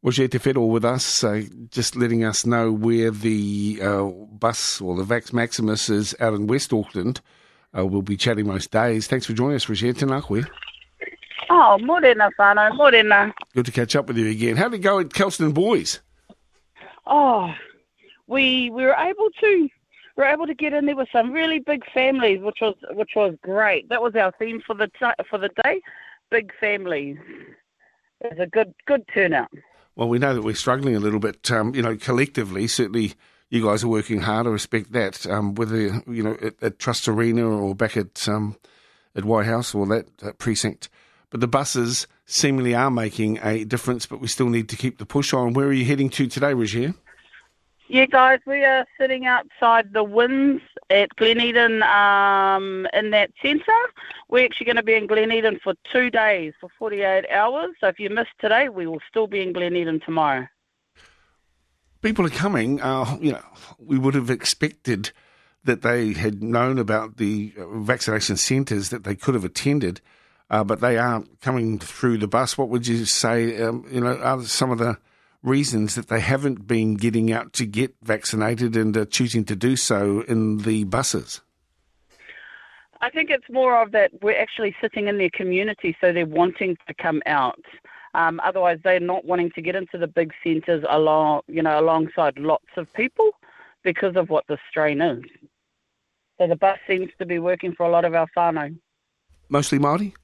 Roger Te Whetoro with us, just letting us know where the bus or the Vax Maximus is out in West Auckland. We'll be chatting most days. Thanks for joining us, Roger. Tēnā koe. Oh, morena whānau, morena. Good to catch up with you again. How did it go at Kelston Boys? Oh, we were able to get in there with some really big families, which was great. That was our theme for the day, big families. It was a good turnout. Well, we know that we're struggling a little bit, collectively. Certainly, you guys are working hard. I respect that. Whether at Trust Arena or back at White House or that precinct, but the buses seemingly are making a difference. But we still need to keep the push on. Where are you heading to today, Roger? Yeah, guys, we are sitting outside the Winds at Glen Eden in that centre. We're actually going to be in Glen Eden for 2 days, for 48 hours. So if you missed today, we will still be in Glen Eden tomorrow. People are coming. We would have expected that they had known about the vaccination centres that they could have attended, but they are coming through the bus. What would you say, are some of the reasons that they haven't been getting out to get vaccinated and choosing to do so in the buses? I think it's more of that we're actually sitting in their community, so they're wanting to come out. Otherwise, they're not wanting to get into the big centres alongside lots of people because of what the strain is. So the bus seems to be working for a lot of our whānau. Mostly Māori?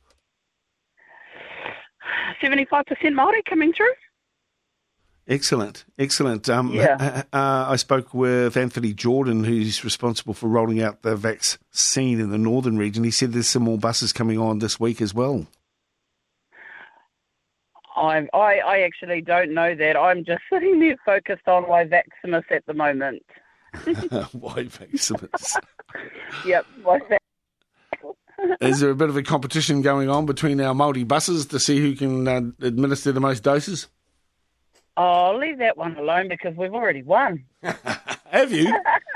75% Māori coming through. Excellent. Yeah. I spoke with Anthony Jordan, who's responsible for rolling out the vaccine in the northern region. He said there's some more buses coming on this week as well. I actually don't know that. I'm just sitting there focused on Y Vaximus at the moment. Y Vaximus. Yep, Y Vaximus. Is there a bit of a competition going on between our Māori buses to see who can administer the most doses? Oh, leave that one alone because we've already won. Have you?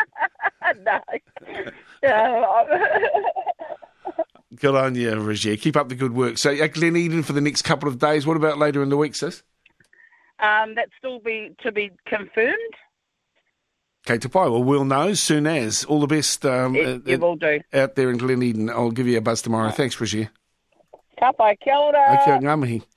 No. Good on you, Roger. Keep up the good work. So, Glen Eden for the next couple of days. What about later in the week, sis? That's still to be confirmed. Okay, Te Pai, well, we'll know soon as. All the best you will do. Out there in Glen Eden. I'll give you a buzz tomorrow. Thanks, Roger. Ka pai, kia ora. Okay, ngā mihi.